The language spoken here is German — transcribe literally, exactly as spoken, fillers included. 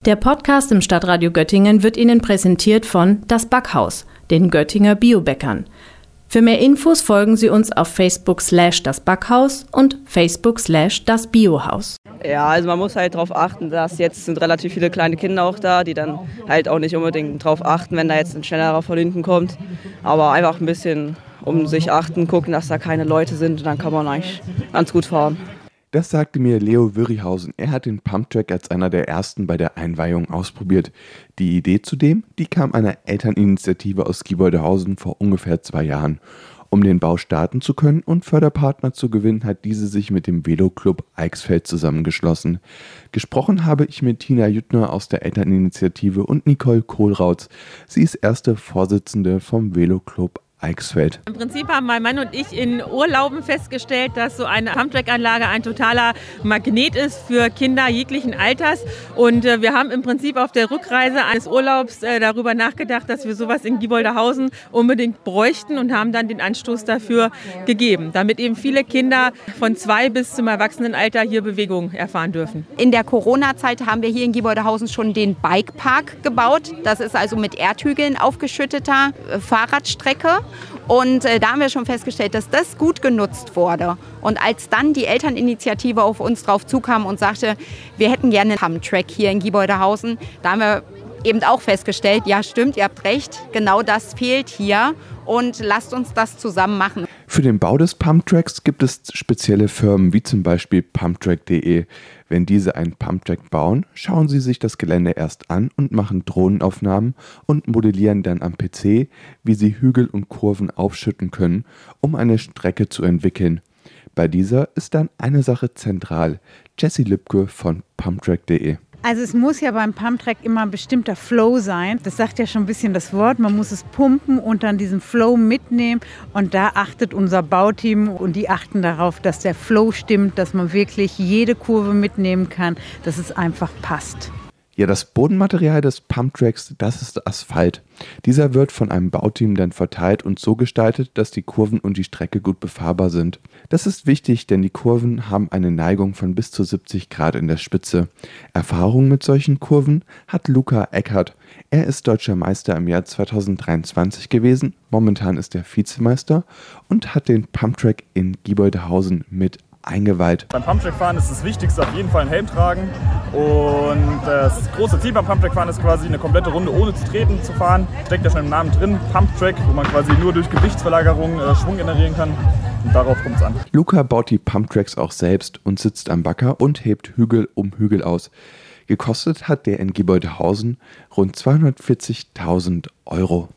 Der Podcast im Stadtradio Göttingen wird Ihnen präsentiert von Das Backhaus, den Göttinger Biobäckern. Für mehr Infos folgen Sie uns auf Facebook slash das Backhaus und Facebook slash das Biohaus. Ja, also man muss halt darauf achten, dass jetzt sind relativ viele kleine Kinder auch da, die dann halt auch nicht unbedingt darauf achten, wenn da jetzt ein schnellerer von hinten kommt. Aber einfach ein bisschen um sich achten, gucken, dass da keine Leute sind und dann kann man eigentlich ganz gut fahren. Das sagte mir Leo Wirrihausen. Er hat den Pumptrack als einer der ersten bei der Einweihung ausprobiert. Die Idee zudem, die kam einer Elterninitiative aus Gieboldehausen vor ungefähr zwei Jahren. Um den Bau starten zu können und Förderpartner zu gewinnen, hat diese sich mit dem Veloclub Eichsfeld zusammengeschlossen. Gesprochen habe ich mit Tina Jüttner aus der Elterninitiative und Nicole Kohlrautz. Sie ist erste Vorsitzende vom Veloclub Eichsfeld. Im Prinzip haben mein Mann und ich in Urlauben festgestellt, dass so eine Pumptrack-Anlage ein totaler Magnet ist für Kinder jeglichen Alters. Und äh, wir haben im Prinzip auf der Rückreise eines Urlaubs äh, darüber nachgedacht, dass wir sowas in Gieboldehausen unbedingt bräuchten und haben dann den Anstoß dafür gegeben, damit eben viele Kinder von zwei bis zum Erwachsenenalter hier Bewegung erfahren dürfen. In der Corona-Zeit haben wir hier in Gieboldehausen schon den Bikepark gebaut. Das ist also mit Erdhügeln aufgeschütteter äh, Fahrradstrecke. Und äh, da haben wir schon festgestellt, dass das gut genutzt wurde. Und als dann die Elterninitiative auf uns drauf zukam und sagte, wir hätten gerne einen Pumptrack hier in Gieboldehausen, da haben wir eben auch festgestellt, ja stimmt, ihr habt recht, genau das fehlt hier und lasst uns das zusammen machen. Für den Bau des Pumptracks gibt es spezielle Firmen wie zum Beispiel pumptrack punkt de. Wenn diese einen Pumptrack bauen, schauen sie sich das Gelände erst an und machen Drohnenaufnahmen und modellieren dann am P C, wie sie Hügel und Kurven aufschütten können, um eine Strecke zu entwickeln. Bei dieser ist dann eine Sache zentral. Jessie Lübke von pumptrack punkt de. Also es muss ja beim Pumptrack immer ein bestimmter Flow sein. Das sagt ja schon ein bisschen das Wort. Man muss es pumpen und dann diesen Flow mitnehmen. Und da achtet unser Bauteam und die achten darauf, dass der Flow stimmt, dass man wirklich jede Kurve mitnehmen kann, dass es einfach passt. Ja, das Bodenmaterial des Pumptracks, das ist Asphalt. Dieser wird von einem Bauteam dann verteilt und so gestaltet, dass die Kurven und die Strecke gut befahrbar sind. Das ist wichtig, denn die Kurven haben eine Neigung von bis zu siebzig Grad in der Spitze. Erfahrung mit solchen Kurven hat Luca Eckert. Er ist deutscher Meister im Jahr zweitausenddreiundzwanzig gewesen, momentan ist er Vizemeister und hat den Pumptrack in Gieboldehausen mit eingeweiht. Beim Pumptrack-Fahren ist das Wichtigste auf jeden Fall einen Helm tragen und das große Ziel beim Pumptrack-Fahren ist quasi eine komplette Runde ohne zu treten zu fahren. Steckt ja schon im Namen drin, Pumptrack, wo man quasi nur durch Gewichtsverlagerung äh, Schwung generieren kann und darauf kommt es an. Luca baut die Pumptracks auch selbst und sitzt am Bagger und hebt Hügel um Hügel aus. Gekostet hat der in Gieboldehausen rund zweihundertvierzigtausend Euro.